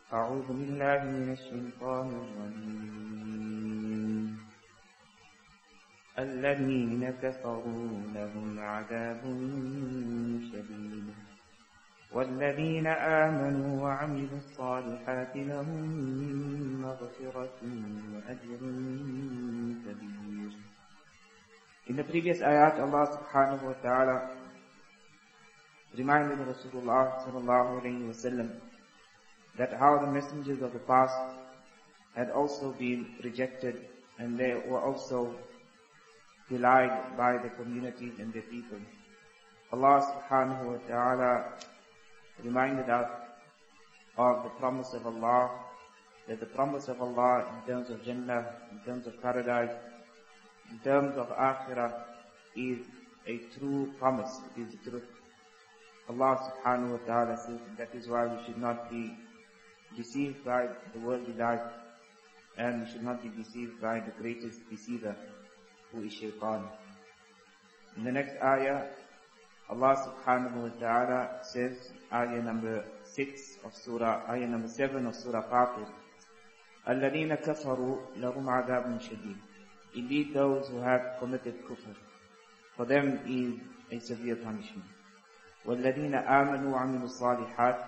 أعوذ بالله من الشيطان الرجيم الذين كفروا لهم عذاب شديد والذين آمنوا وعملوا الصالحات لهم مغفرة وأجر كبير. In the previous ayat, Allah subhanahu wa ta'ala reminded Rasulullah sallallahu alayhi wa sallam that how the messengers of the past had also been rejected and they were also belied by the communities and the people. Allah subhanahu wa ta'ala reminded us of the promise of Allah, that the promise of Allah in terms of Jannah, in terms of paradise, in terms of Akhirah is a true promise, it is the truth. Allah subhanahu wa ta'ala says that is why we should not be deceived by the worldly life, and we should not be deceived by the greatest deceiver, who is Shaitan. In the next ayah, Allah subhanahu wa ta'ala says, ayah number 7 of Surah Fatir, الَّذِينَ كَفَرُوا لَهُمْ عَذَابٌ شَدِيدٌ. Indeed, those who have committed kufr, for them is a severe punishment. وَالَّذِينَ آمَنُوا وَعَمِلُوا الصَّالِحَاتِ.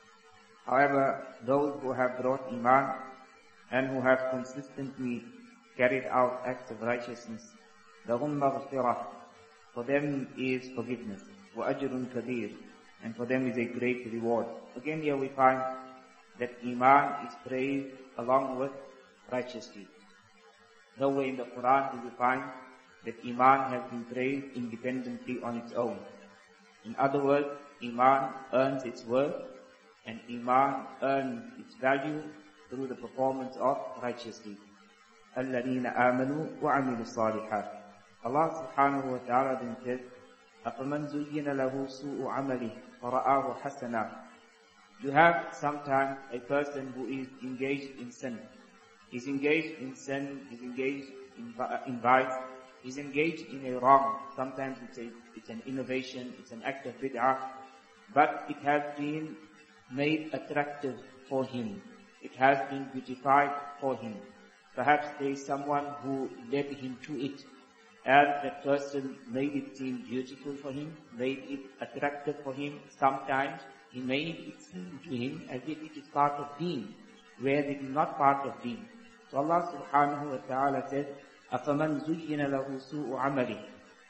However, those who have brought iman and who have consistently carried out acts of righteousness, لَهُمْ مَغْفِرَةٌ. For them is forgiveness. وَأَجْرٌ كَبِيرٌ. And for them is a great reward. Again here we find that iman is praised along with righteous deeds. Nowhere in the Quran do we find that iman has been praised independently on its own. In other words, iman earns its worth and iman earns its value through the performance of righteous deeds. الَّذِينَ آمَنُوا وَعَمِلُوا الصَّالِحَاتِ. Allah subhanahu wa ta'ala then says, أَفَمَنْ زُيِّنَ لَهُ سُوءُ عَمَلِهِ فَرَآهُ حَسَنًا. You have sometimes a person who is engaged in sin. He's engaged in sin, he's engaged in vice, he's engaged in a wrong. Sometimes it's an innovation, it's an act of bid'ah, but it has been made attractive for him. It has been beautified for him. Perhaps there is someone who led him to it, and that person made it seem beautiful for him, made it attractive for him. Sometimes he made it seem to him as if it is part of deen, where it is not part of deen. So Allah subhanahu wa ta'ala says, أَفَمَنْ زُيِّنَ لَهُ سُوءُ عَمَلِهِ.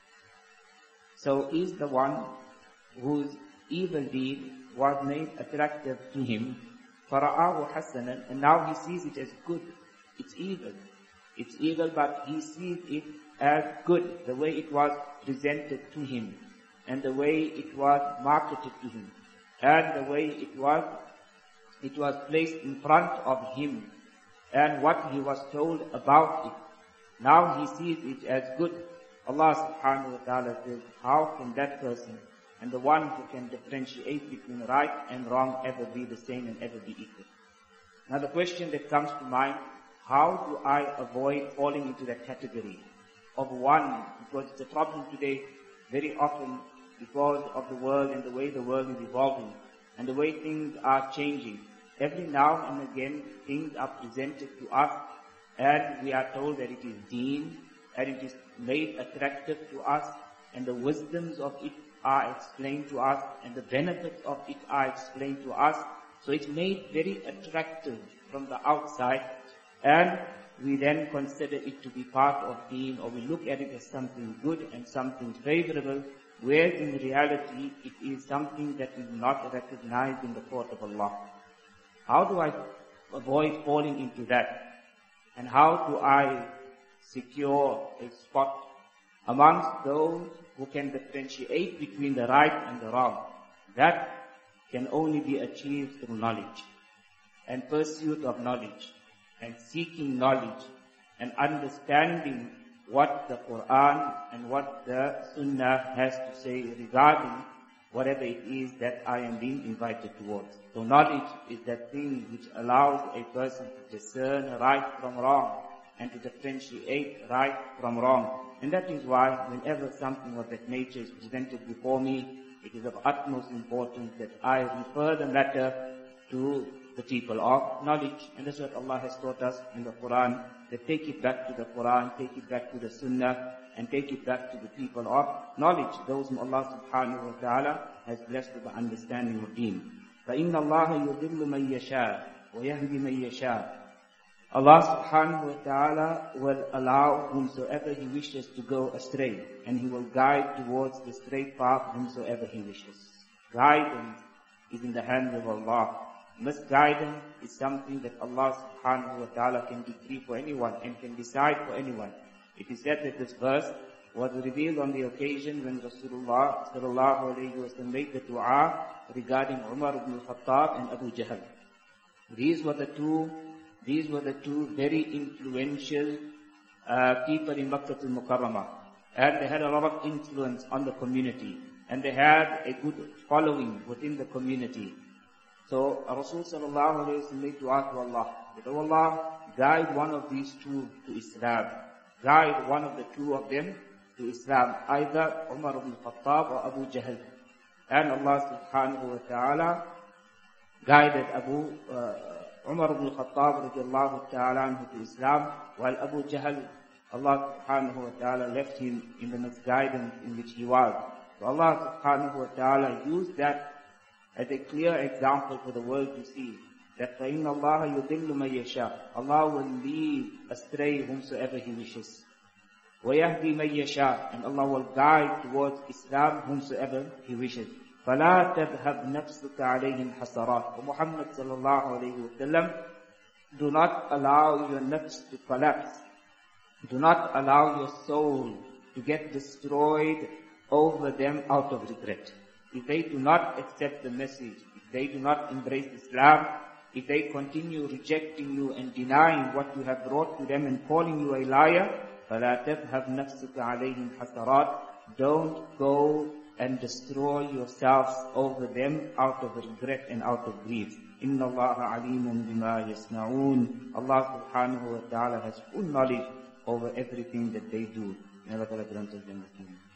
So is the one whose evil deed was made attractive to him, فَرَآهُ حَسَنًا, and now he sees it as good. It's evil. It's evil, but he sees it as good, the way it was presented to him, and the way it was marketed to him, and the way it was placed in front of him, and what he was told about it. Now he sees it as good. Allah subhanahu wa ta'ala says, how can that person and the one who can differentiate between right and wrong ever be the same and ever be equal? Now the question that comes to mind, how do I avoid falling into that category of one? Because it's a problem today very often because of the world and the way the world is evolving and the way things are changing. Every now and again things are presented to us and we are told that it is deen and it is made attractive to us and the wisdoms of it are explained to us and the benefits of it are explained to us. So it's made very attractive from the outside, and we then consider it to be part of deen, or we look at it as something good and something favorable, whereas in reality it is something that is not recognized in the court of Allah. How do I avoid falling into that? And how do I secure a spot amongst those who can differentiate between the right and the wrong? That can only be achieved through knowledge and pursuit of knowledge and seeking knowledge and understanding what the Quran and what the Sunnah has to say regarding whatever it is that I am being invited towards. So knowledge is that thing which allows a person to discern right from wrong and to differentiate right from wrong. And that is why whenever something of that nature is presented before me, it is of utmost importance that I refer the matter to the people of knowledge. And that's what Allah has taught us in the Quran, that take it back to the Quran, take it back to the Sunnah, and take it back to the people of knowledge, those whom Allah subhanahu wa ta'ala has blessed with the understanding of deen. فَإِنَّ اللَّهَ يُضِلُّ مَن يَشَاءُ وَيَهْدِي مَن يَشَاءُ. Allah subhanahu wa ta'ala will allow whomsoever He wishes to go astray, and He will guide towards the straight path whomsoever He wishes. Guidance is in the hands of Allah. Misguidance is something that Allah subhanahu wa ta'ala can decree for anyone and can decide for anyone. It is said that this verse was revealed on the occasion when Rasulullah sallallahu alayhi wa sallam made the dua regarding Umar ibn al-Khattab and Abu Jahl. These were the two very influential people in Makkah al-Mukarramah. And they had a lot of influence on the community. And they had a good following within the community. So Rasul sallallahu alayhi wa sallam made dua to Allah, that, "Oh Allah, guide one of these two to Islam. Guide one of the two of them to Islam, either Umar ibn Khattab or Abu Jahl." And Allah subhanahu wa ta'ala guided Umar ibn Khattab radiallahu ta'ala anhu to Islam, while Abu Jahl, Allah subhanahu wa ta'ala left him in the misguidance in which he was. So Allah subhanahu wa ta'ala used that as a clear example for the world to see, that فَإِنَّ اللَّهَ يُضِلُّ مَن يَشَاءُ. Allah will lead astray whomsoever He wishes. وَيَهْدِي مَن يَشَاءُ. And Allah will guide towards Islam whomsoever He wishes. فَلَا تَذْهَبْ نَفْسُكَ عَلَيْهِمْ حَسَرَاتٍ. O Muhammad sallallahu alayhi wa sallam, do not allow your nafs to collapse. Do not allow your soul to get destroyed over them out of regret. If they do not accept the message, if they do not embrace Islam, if they continue rejecting you and denying what you have brought to them and calling you a liar, فَلَا تَذْهَبْ نَفْسُكَ عَلَيْهِمْ حَسَرَاتٍ. Don't go and destroy yourselves over them out of regret and out of grief. إِنَّ اللَّهَ عَلِيمٌ بِمَا يَصْنَعُونَ. Allah subhanahu wa ta'ala has full knowledge over everything that they do. May Allah grant us the